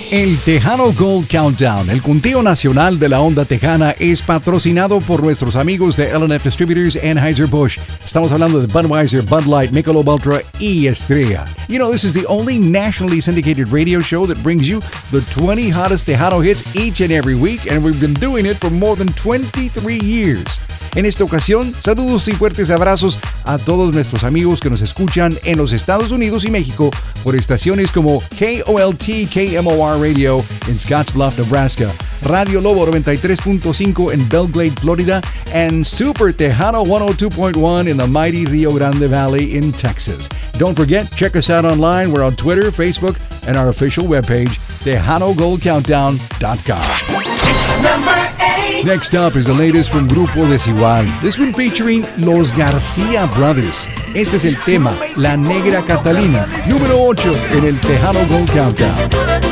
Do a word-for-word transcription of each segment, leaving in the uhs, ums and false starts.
El Tejano Gold Countdown, el conteo nacional de la onda tejana, es patrocinado por nuestros amigos de L and F Distributors, Anheuser-Busch. Estamos hablando de Budweiser, Bud Light, Michelob Ultra y Estrella. You know, this is the only nationally syndicated radio show that brings you the twenty hottest Tejano hits each and every week, and we've been doing it for more than twenty-three years. En esta ocasión, saludos y fuertes abrazos a todos nuestros amigos que nos escuchan en los Estados Unidos y México por estaciones como K O L T K M O R Radio en Scottsbluff, Nebraska, Radio Lobo noventa y tres punto cinco en Belglade, Florida, and Super Tejano one oh two point one in the mighty Rio Grande Valley in Texas. Don't forget, check us out online. We're on Twitter, Facebook, and our official webpage, Tejano Gold Countdown dot com. Number eight. Next up is the latest from Grupo Desigual. This one featuring Los García Brothers. Este es el tema, La Negra Catalina, número ocho en el Tejano Gold Countdown.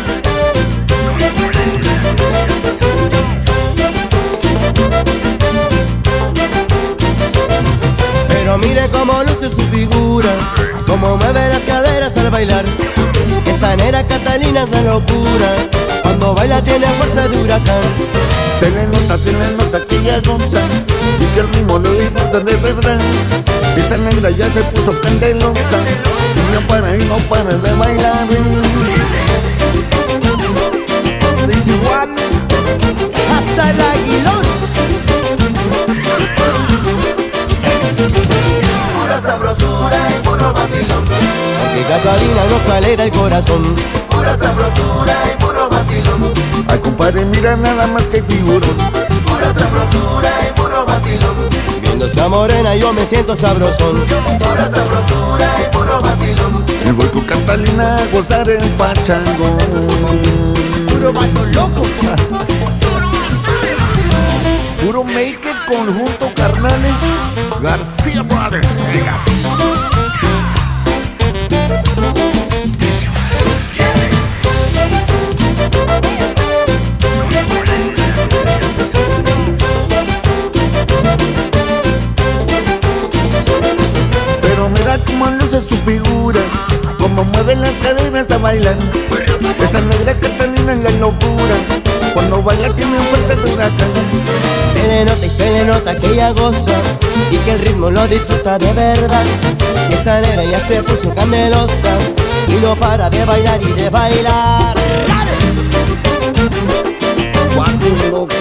Pero mire cómo luce su figura, cómo mueve las caderas al bailar. Esta negra Catalina es la locura, cuando baila tiene fuerza de huracán. Se le nota, se le nota que ella goza y que el ritmo lo disfruta de verdad. Esa negra ya se puso candelosa y no para y no para de bailar. Desigual hasta el aguilón. Pura sabrosura y puro vacilón. Aunque Catalina nos alegra el corazón. Pura sabrosura y puro vacilón. Ay, compadre, mira nada más que figura. Pura sabrosura y puro vacilón. Viéndose a morena yo me siento sabrosón. Pura sabrosura y puro vacilón. Y voy con Catalina a gozar el pachangón. Puro vato loco. Puro make it conjunto carnales García Brothers. Pero mira cómo luce su figura, cómo mueve las caderas a bailar. Esa negra Catalina es la locura, cuando baila tiene fuerza de huracán. Se le nota y se le nota que ella goza y que el ritmo lo disfruta de verdad. Y esa negra ya se puso candelosa y no para de bailar y de bailar. Cuatro locos.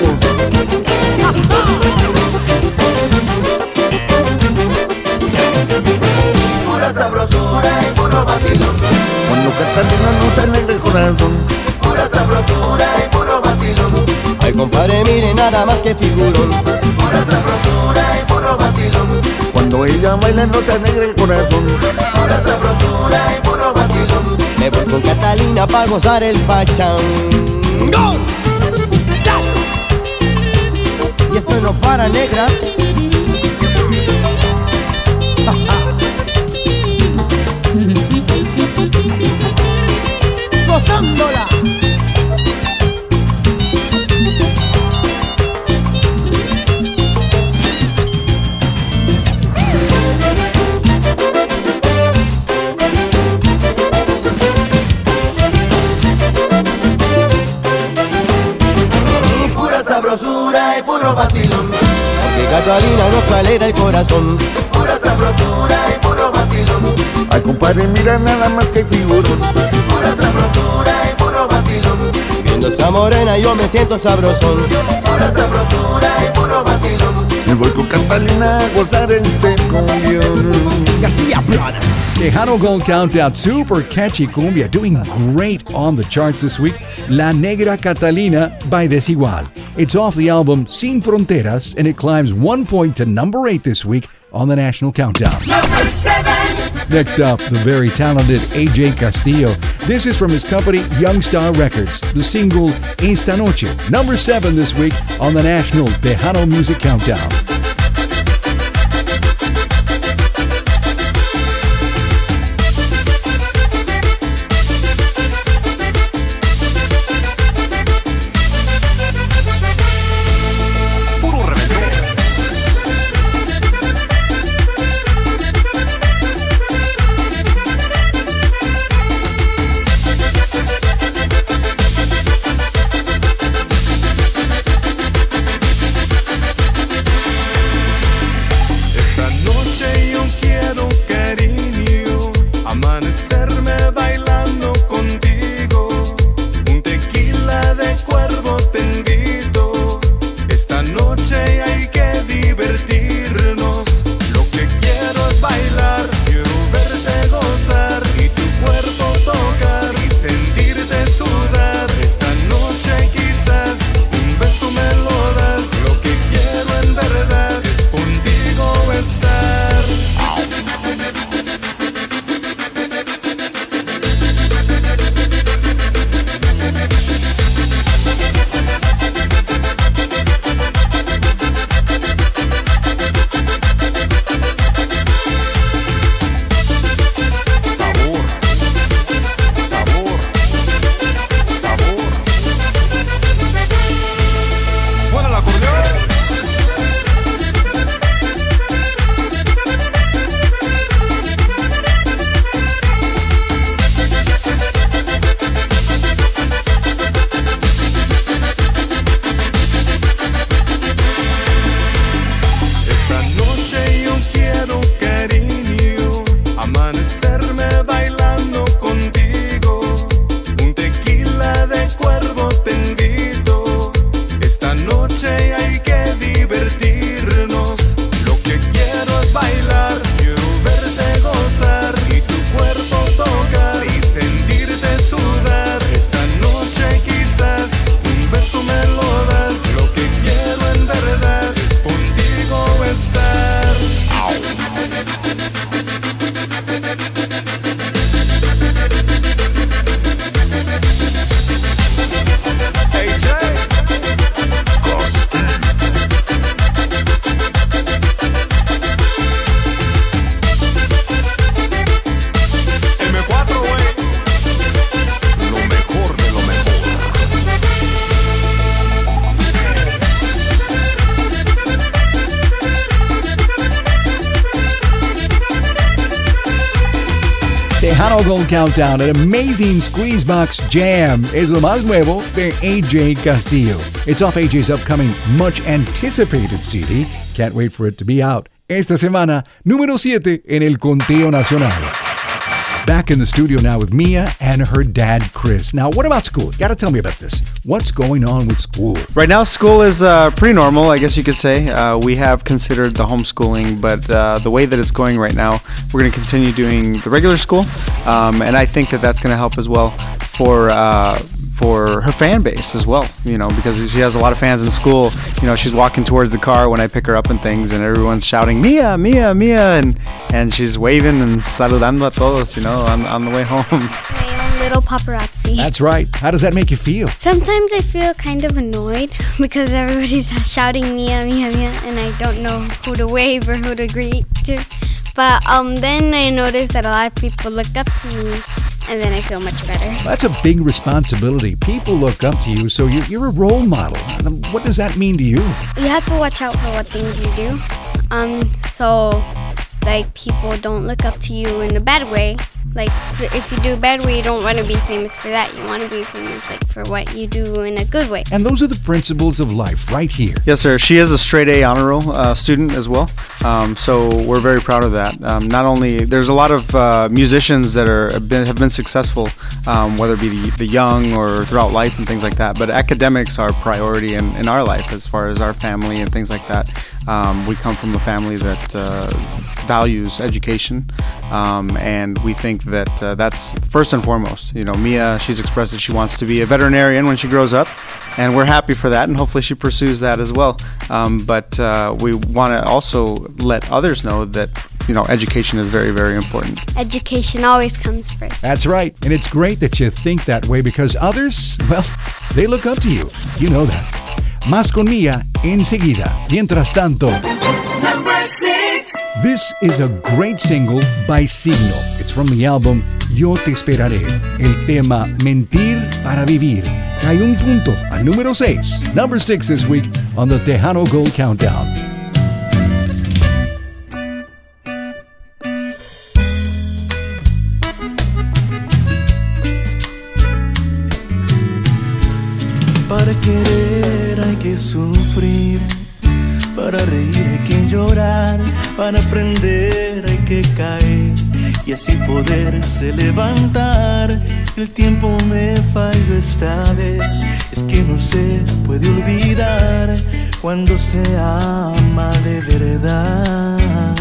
Pura sabrosura y puro vacilón. Cuando Catalina nos alegra el corazón. Pura sabrosura y puro vacilón. Ay, compadre, mire nada más que figurón. Pura sabrosura y puro vacilón. Cuando ella baila nos alegra el corazón. Pura sabrosura y puro vacilón. Me voy con Catalina pa' gozar el pachangón. Y esto no para, negra. Gozándola. Pura sabrosura y puro vacilón. Aunque Catalina nos alegra el corazón. Pura sabrosura y puro vacilón. Ay, compadre, mira nada más que figurón. Pura sabrosura y puro vacilón. Viéndose a morena yo me siento sabrosón. Pura sabrosura y puro vacilón. Y voy con Catalina a gozar este cumbión. García Brothers. Tejano Gold Countdown, super catchy cumbia, doing great on the charts this week. La Negra Catalina by Desigual. It's off the album Sin Fronteras, and it climbs one point to number eight this week on the National Countdown. Number seven. Next up, the very talented A J Castillo. This is from his company Young Star Records, the single Esta Noche, number seven this week on the National Tejano Music Countdown. Tejano Gold Countdown, an amazing Squeeze Box Jam es lo más nuevo de A J Castillo. It's off A J's upcoming much anticipated C D. Can't wait for it to be out. Esta semana, número siete en el conteo nacional. Back in the studio now with Mia and her dad, Chris. Now, what about school? You gotta tell me about this. What's going on with school? Right now, school is uh, pretty normal, I guess you could say. Uh, we have considered the homeschooling, but uh, the way that it's going right now, we're going to continue doing the regular school, um, and I think that that's going to help as well for uh, for her fan base as well, you know, because she has a lot of fans in school. You know, she's walking towards the car when I pick her up and things, and everyone's shouting, Mia, Mia, Mia, and, and she's waving and saludando a todos, you know, on, on the way home. My own little paparazzi. That's right. How does that make you feel? Sometimes I feel kind of annoyed because everybody's shouting Mia, Mia, Mia, and I don't know who to wave or who to greet to. But um, then I noticed that a lot of people look up to me, and then I feel much better. That's a big responsibility. People look up to you, so you're, you're a role model. What does that mean to you? You have to watch out for what things you do. Um, so, like, people don't look up to you in a bad way. Like, if you do a bad way, you don't want to be famous for that. You want to be famous, like, for what you do in a good way. And those are the principles of life right here. Yes, sir. She is a straight A honor roll uh, student as well. Um, so we're very proud of that. Um, not only, there's a lot of uh, musicians that are have been, have been successful, um, whether it be the, the young or throughout life and things like that. But academics are a priority in, in our life as far as our family and things like that. Um, we come from a family that uh, values education, um, and we think that uh, that's first and foremost. You know, Mia, she's expressed that she wants to be a veterinarian when she grows up, and we're happy for that, and hopefully she pursues that as well. Um, but uh, we want to also let others know that, you know, education is very, very important. Education always comes first. That's right. And it's great that you think that way because others, well, they look up to you. You know that. Más con Mia enseguida. Mientras tanto, Number six. This is a great single by Signo. It's from the album Yo Te Esperaré. El tema Mentir para Vivir. Cae un punto al número seis. Number six this week on the Tejano Gold Countdown. Para querer hay que sufrir, para reír hay que llorar, para aprender hay que caer y así poderse levantar. El tiempo me falló esta vez, es que no se puede olvidar cuando se ama de verdad.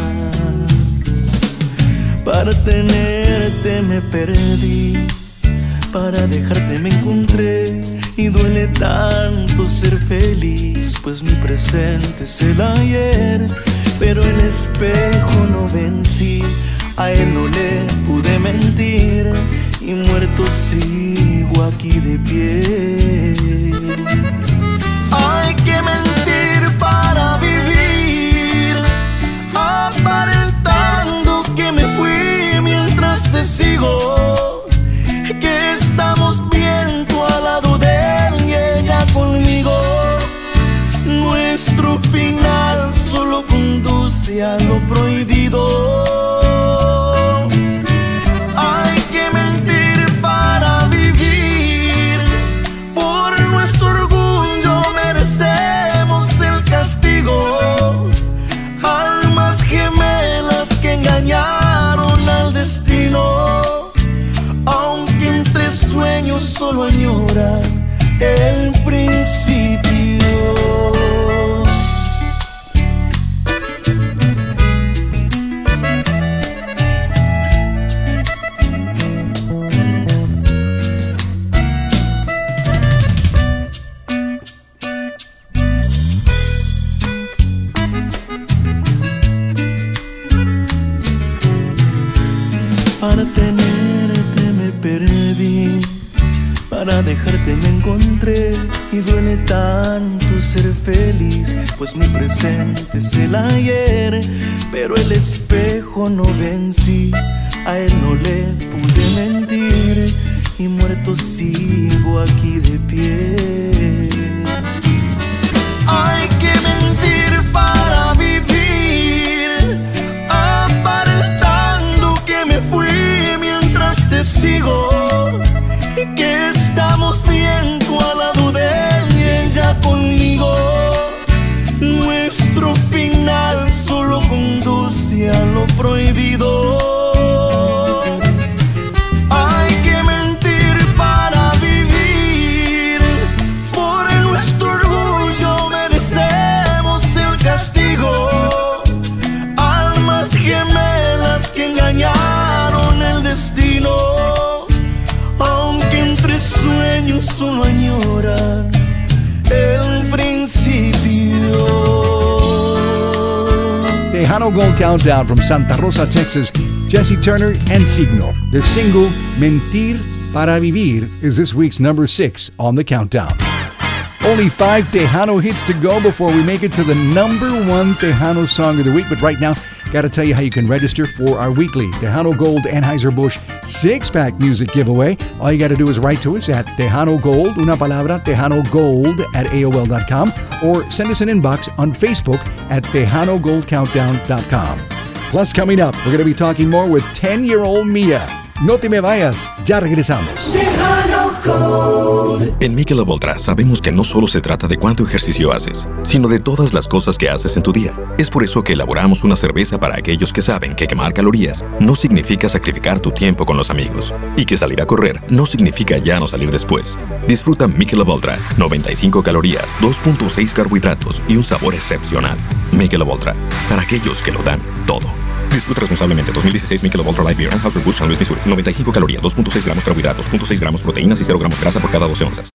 Para tenerte me perdí, para dejarte me encontré. Y duele tanto ser feliz, pues mi presente es el ayer. Pero el espejo no vencí, a él no le pude mentir. Y muerto sigo aquí de pie. Hay que mentir para vivir, aparentando que me fui mientras te sigo. Que estamos bien tú al lado de él y ella conmigo. Nuestro final solo conduce a lo prohibido. Hay que mentir para vivir. Por nuestro orgullo merecemos el castigo. Almas gemelas que engañaron al destino. Aunque entre sueños solo añoran el principio. Para tenerte me perdí, para dejarte me encontré. Y duele tanto ser feliz, pues mi presente es el ayer. Pero el espejo no vencí, a él no le pude mentir. Y muerto sigo aquí de pie. Hay que mentir para vivir, aparentando que me fui mientras te que estamos bien, tú al lado de él y ella conmigo. Nuestro final solo conduce a lo prohibido. Hay que mentir para vivir. Por nuestro orgullo merecemos el castigo. Almas gemelas que engañaron el destino, aunque entre sueños solo añoran el principio. Tejano Gold Countdown from Santa Rosa, Texas, Jesse Turner and Signo. Their single, Mentir para Vivir, is this week's number six on the countdown. Only five Tejano hits to go before we make it to the number one Tejano song of the week. But right now, gotta tell you how you can register for our weekly Tejano Gold Anheuser-Busch six-pack music giveaway. All you gotta do is write to us at Tejano Gold, una palabra, Tejano Gold at A O L dot com, or send us an inbox on Facebook at Tejano Gold Countdown dot com. Plus, coming up, we're gonna be talking more with ten-year-old Mia. No te me vayas, ya regresamos. Tejano Gold. En Michelob Ultra sabemos que no solo se trata de cuánto ejercicio haces, sino de todas las cosas que haces en tu día. Es por eso que elaboramos una cerveza para aquellos que saben que quemar calorías no significa sacrificar tu tiempo con los amigos, y que salir a correr no significa ya no salir después. Disfruta Michelob Ultra, noventa y cinco calorías, dos punto seis carbohidratos y un sabor excepcional. Michelob Ultra, para aquellos que lo dan todo. Disfruta responsablemente. dos mil dieciséis Michelob Ultra Light Beer, Anheuser-Busch, San Luis, Missouri. noventa y cinco calorías, dos punto seis gramos carbohidratos, dos punto seis gramos proteínas y cero gramos grasa por cada doce onzas.